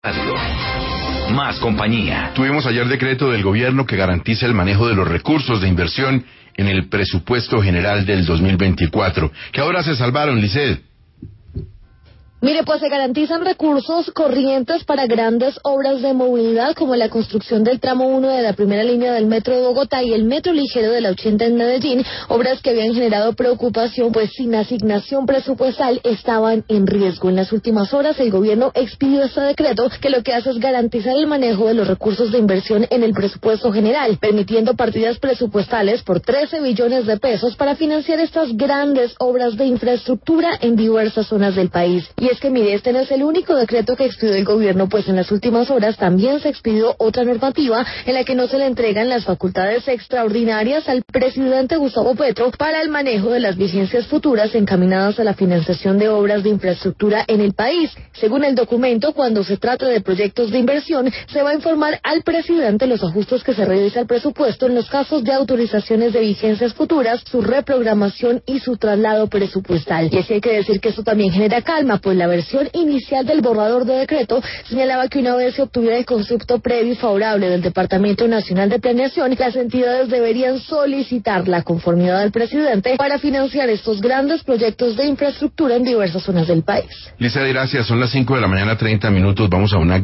Más compañía. Tuvimos ayer decreto del gobierno que garantiza el manejo de los recursos de inversión en el presupuesto general del 2024. ¿Qué ahora se salvaron, Lisset? Mire, pues se garantizan recursos corrientes para grandes obras de movilidad como la construcción del tramo 1 de la primera línea del metro de Bogotá y el metro ligero de la 80 en Medellín, obras que habían generado preocupación, pues sin asignación presupuestal estaban en riesgo. En las últimas horas el gobierno expidió este decreto que lo que hace es garantizar el manejo de los recursos de inversión en el presupuesto general, permitiendo partidas presupuestales por 13 billones de pesos para financiar estas grandes obras de infraestructura en diversas zonas del país. Y es que mire, este no es el único decreto que expidió el gobierno, pues en las últimas horas también se expidió otra normativa en la que no se le entregan las facultades extraordinarias al presidente Gustavo Petro para el manejo de las vigencias futuras encaminadas a la financiación de obras de infraestructura en el país. Según el documento, cuando se trata de proyectos de inversión, se va a informar al presidente los ajustes que se realiza al presupuesto en los casos de autorizaciones de vigencias futuras, su reprogramación y su traslado presupuestal. Y es que hay que decir que esto también genera calma, pues la versión inicial del borrador de decreto señalaba que una vez se obtuviera el concepto previo y favorable del Departamento Nacional de Planeación, las entidades deberían solicitar la conformidad del presidente para financiar estos grandes proyectos de infraestructura en diversas zonas del país. Lisset, gracias. Son las 5 de la mañana, 30 minutos. Vamos a una